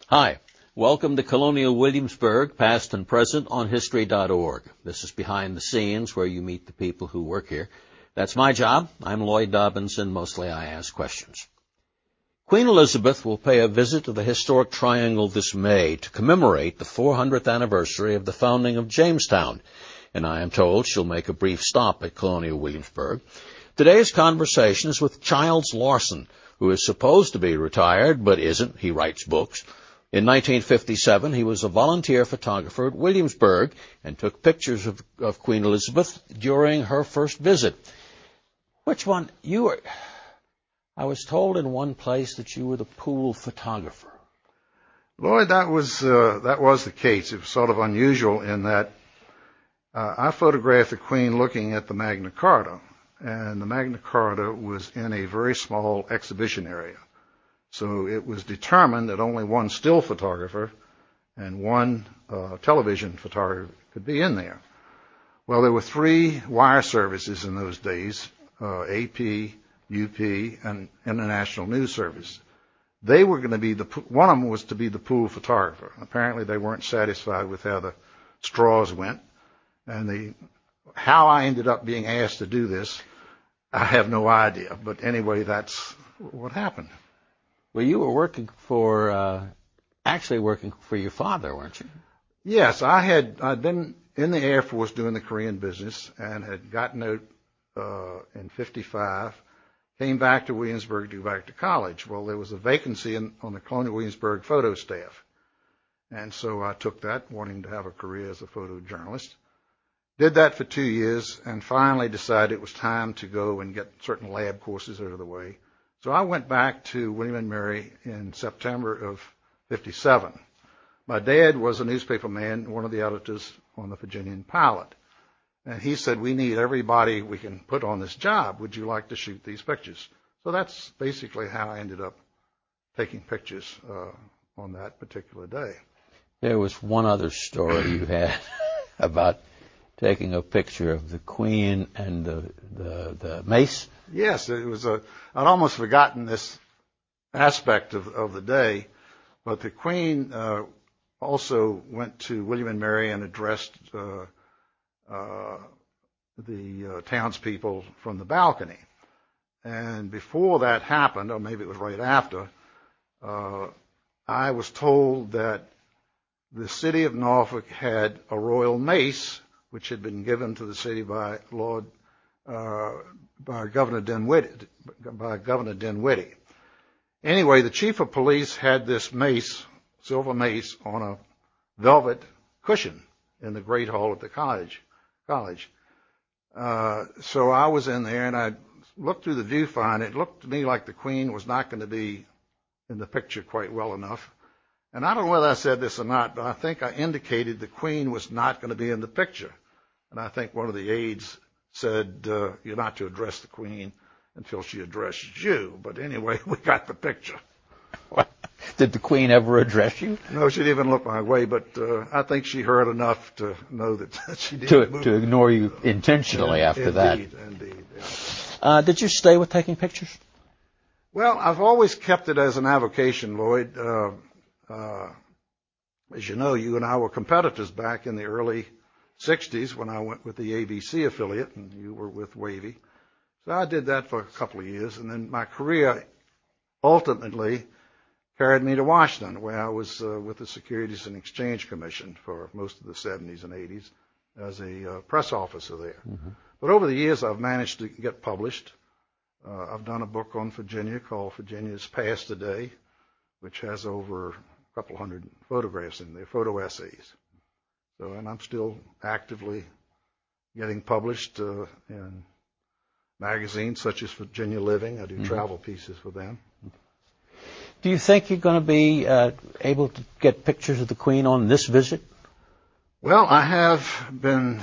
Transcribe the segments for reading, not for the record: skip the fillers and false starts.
Hi, welcome to Colonial Williamsburg, past and present on History.org. This is Behind the Scenes, where you meet the people who work here. That's my job. I'm Lloyd Dobbins, and mostly I ask questions. Queen Elizabeth will pay a visit to the historic Triangle this May to commemorate the 400th anniversary of the founding of Jamestown, and I am told she'll make a brief stop at Colonial Williamsburg. Today's conversation is with Childs Lawson, who is supposed to be retired, but isn't. He writes books. In 1957, he was a volunteer photographer at Williamsburg and took pictures of Queen Elizabeth during her first visit. Which one? You were... I was told in one place that you were the pool photographer. Lloyd, that was the case. It was sort of unusual in that I photographed the Queen looking at the Magna Carta, and the Magna Carta was in a very small exhibition area. So it was determined that only one still photographer and one television photographer could be in there. Well, there were three wire services in those days, AP, UP, and International News Service. They were going to be one of them was to be the pool photographer. Apparently they weren't satisfied with how the straws went. And how I ended up being asked to do this, I have no idea. But anyway, that's what happened. Well, you were actually working for your father, weren't you? Yes, I'd been in the Air Force doing the Korean business and had gotten out in 55, came back to Williamsburg to go back to college. Well, there was a vacancy on the Colonial Williamsburg photo staff. And so I took that, wanting to have a career as a photojournalist. Did that for 2 years and finally decided it was time to go and get certain lab courses out of the way. So I went back to William & Mary in September of 57. My dad was a newspaper man, one of the editors on the Virginian Pilot. And he said, we need everybody we can put on this job. Would you like to shoot these pictures? So that's basically how I ended up taking pictures on that particular day. There was one other story you had about taking a picture of the Queen and the mace. Yes, it was I'd almost forgotten this aspect of the day, but the Queen also went to William & Mary and addressed the townspeople from the balcony. And before that happened, or maybe it was right after, I was told that the city of Norfolk had a royal mace, which had been given to the city by Governor Dinwiddie. Anyway, the chief of police had this mace, silver mace, on a velvet cushion in the Great Hall at the college. So I was in there and I looked through the viewfinder. It looked to me like the Queen was not going to be in the picture quite well enough. And I don't know whether I said this or not, but I think I indicated the Queen was not going to be in the picture. And I think one of the aides said, you're not to address the Queen until she addresses you. But anyway, we got the picture. Did the Queen ever address you? No, she didn't even look my way, but I think she heard enough to know that she didn't to ignore you intentionally after that. Indeed. Yeah. Did you stay with taking pictures? Well, I've always kept it as an avocation, Lloyd. As you know, you and I were competitors back in the early 60s when I went with the ABC affiliate, and you were with Wavy. So I did that for a couple of years, and then my career ultimately carried me to Washington, where I was with the Securities and Exchange Commission for most of the 70s and 80s as a press officer there. Mm-hmm. But over the years, I've managed to get published. I've done a book on Virginia called Virginia's Past Today, which has over a couple hundred photographs in there, photo essays. So, and I'm still actively getting published in magazines such as Virginia Living. I do travel pieces for them. Do you think you're going to be able to get pictures of the Queen on this visit? Well, I have been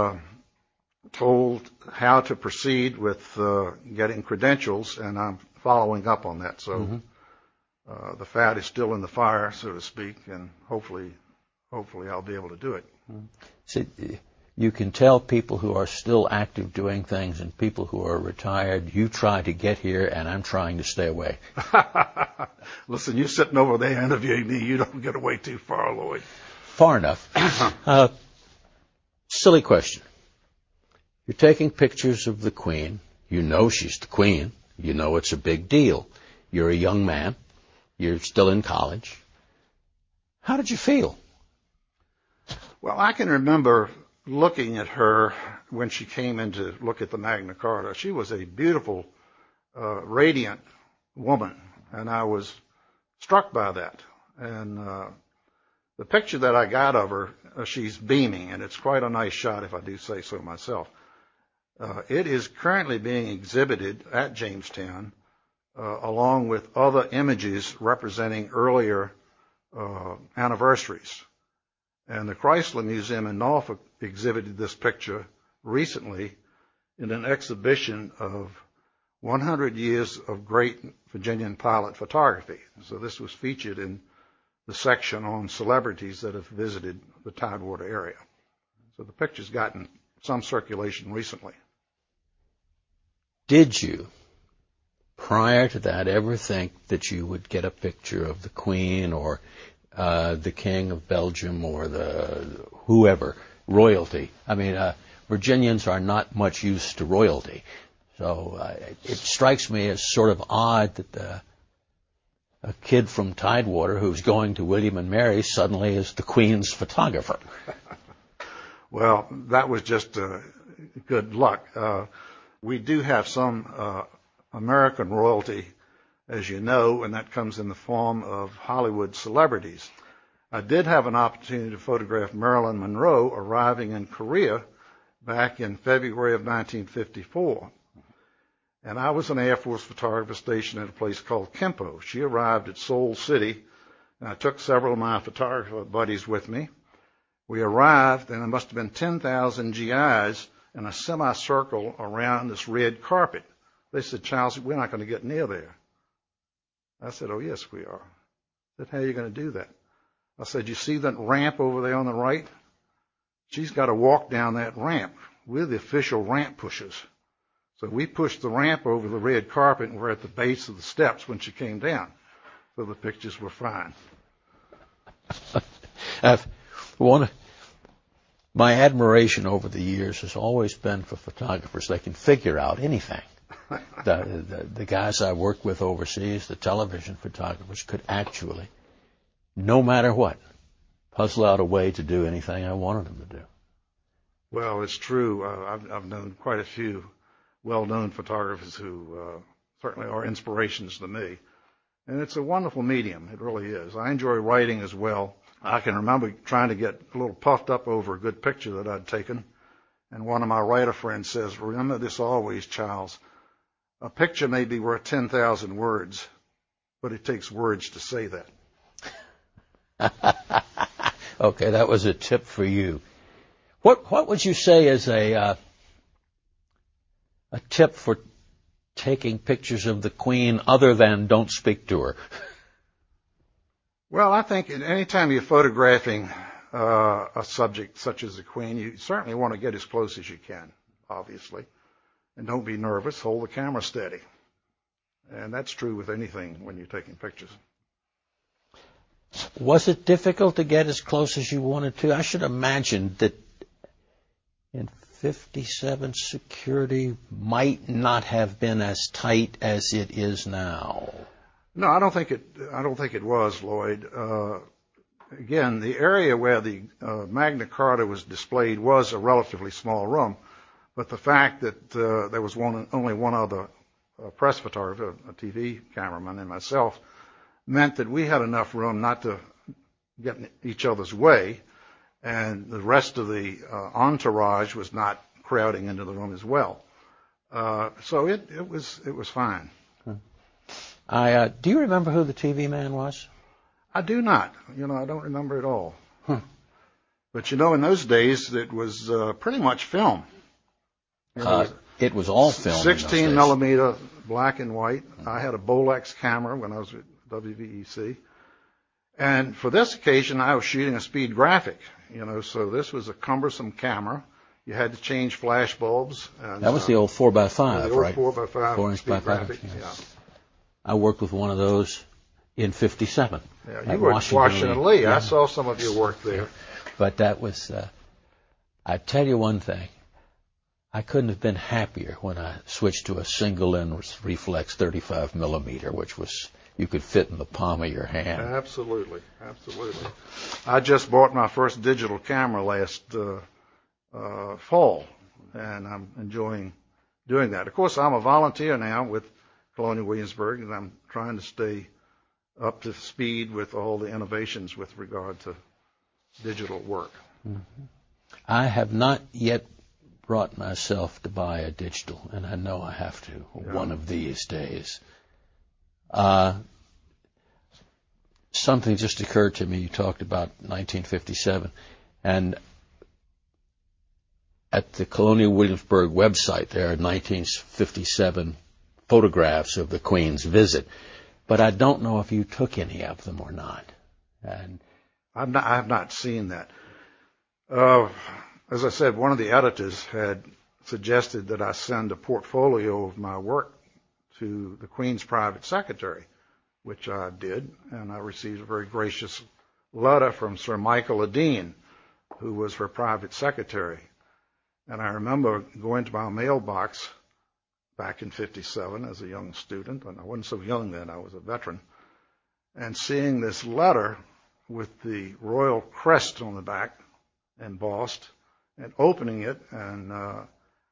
told how to proceed with getting credentials, and I'm following up on that. So the fat is still in the fire, so to speak, and hopefully I'll be able to do it. So you can tell people who are still active doing things and people who are retired, you try to get here and I'm trying to stay away. Listen, you're sitting over there interviewing me. You don't get away too far, Lloyd. Far enough. Silly question. You're taking pictures of the Queen. You know she's the Queen. You know it's a big deal. You're a young man. You're still in college. How did you feel? Well, I can remember looking at her when she came in to look at the Magna Carta. She was a beautiful, radiant woman, and I was struck by that. And the picture that I got of her, she's beaming, and it's quite a nice shot, if I do say so myself. It is currently being exhibited at Jamestown, along with other images representing earlier anniversaries. And the Chrysler Museum in Norfolk exhibited this picture recently in an exhibition of 100 years of great Virginian pilot photography. So this was featured in the section on celebrities that have visited the Tidewater area. So the picture's gotten some circulation recently. Did you, prior to that, ever think that you would get a picture of the Queen or the King of Belgium or the whoever, royalty? I mean, Virginians are not much used to royalty. So it strikes me as sort of odd that a kid from Tidewater who's going to William and Mary suddenly is the Queen's photographer. Well, that was just good luck. We do have some American royalty, as you know, and that comes in the form of Hollywood celebrities. I did have an opportunity to photograph Marilyn Monroe arriving in Korea back in February of 1954. And I was an Air Force photographer stationed at a place called Kempo. She arrived at Seoul City, and I took several of my photographer buddies with me. We arrived, and there must have been 10,000 GIs in a semicircle around this red carpet. They said, "Charles, we're not going to get near there." I said, "Oh, yes, we are." They said, "How are you going to do that?" I said, "You see that ramp over there on the right? She's got to walk down that ramp. We're the official ramp pushers." So we pushed the ramp over the red carpet, and we're at the base of the steps when she came down. So the pictures were fine. My admiration over the years has always been for photographers. They can figure out anything. The guys I worked with overseas, the television photographers, could actually, no matter what, puzzle out a way to do anything I wanted them to do. Well, it's true. I've known quite a few well-known photographers who certainly are inspirations to me. And it's a wonderful medium. It really is. I enjoy writing as well. I can remember trying to get a little puffed up over a good picture that I'd taken. And one of my writer friends says, "Remember this always, Charles. A picture may be worth 10,000 words, but it takes words to say that." Okay, that was a tip for you. What would you say is a tip for taking pictures of the Queen other than don't speak to her? Well, I think any time you're photographing a subject such as the Queen, you certainly want to get as close as you can, obviously. And don't be nervous. Hold the camera steady. And that's true with anything when you're taking pictures. Was it difficult to get as close as you wanted to? I should imagine that in 57 security might not have been as tight as it is now. No, I don't think it was, Lloyd. Again, the area where the Magna Carta was displayed was a relatively small room, but the fact that there was only one other press photographer, a TV cameraman, and myself, meant that we had enough room not to get in each other's way, and the rest of the entourage was not crowding into the room as well. So it was fine. Do you remember who the TV man was? I do not. I don't remember at all. But in those days it was pretty much film. It was all film. 16 millimeter black and white. I had a Bolex camera when I was at WVEC. And for this occasion, I was shooting a speed graphic, so this was a cumbersome camera. You had to change flash bulbs. And, that was the old 4x5, the old right? 4x5 4-inch speed bipolar. graphic, yeah. I worked with one of those in '57. Yeah, you were at Washington Lee. Yeah. I saw some of your work there. But that was, I tell you one thing, I couldn't have been happier when I switched to a single lens reflex 35 millimeter, which was, you could fit in the palm of your hand. Absolutely, absolutely. I just bought my first digital camera last fall, and I'm enjoying doing that. Of course, I'm a volunteer now with Colonial Williamsburg, and I'm trying to stay up to speed with all the innovations with regard to digital work. Mm-hmm. I have not yet brought myself to buy a digital, and I know I have to one of these days. Something just occurred to me. You talked about 1957, and at the Colonial Williamsburg website, there are 1957 photographs of the Queen's visit, but I don't know if you took any of them or not. And I have not seen that. As I said, one of the editors had suggested that I send a portfolio of my work to the Queen's private secretary, which I did, and I received a very gracious letter from Sir Michael Adine, who was her private secretary. And I remember going to my mailbox back in '57 as a young student, and I wasn't so young then, I was a veteran, and seeing this letter with the royal crest on the back embossed, and opening it, and I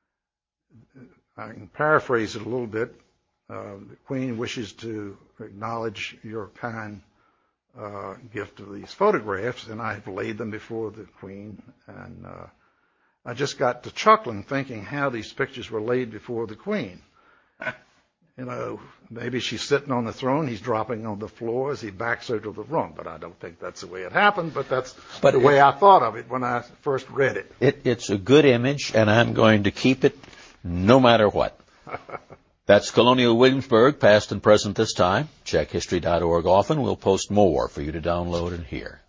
can paraphrase it a little bit. The Queen wishes to acknowledge your kind gift of these photographs, and I have laid them before the Queen, and I just got to chuckling, thinking how these pictures were laid before the Queen. You know, maybe she's sitting on the throne, he's dropping on the floor as he backs her to the room. But I don't think that's the way it happened, but that's the way I thought of it when I first read it. It's a good image, and I'm going to keep it no matter what. That's Colonial Williamsburg, past and present this time. Check history.org often. We'll post more for you to download and hear.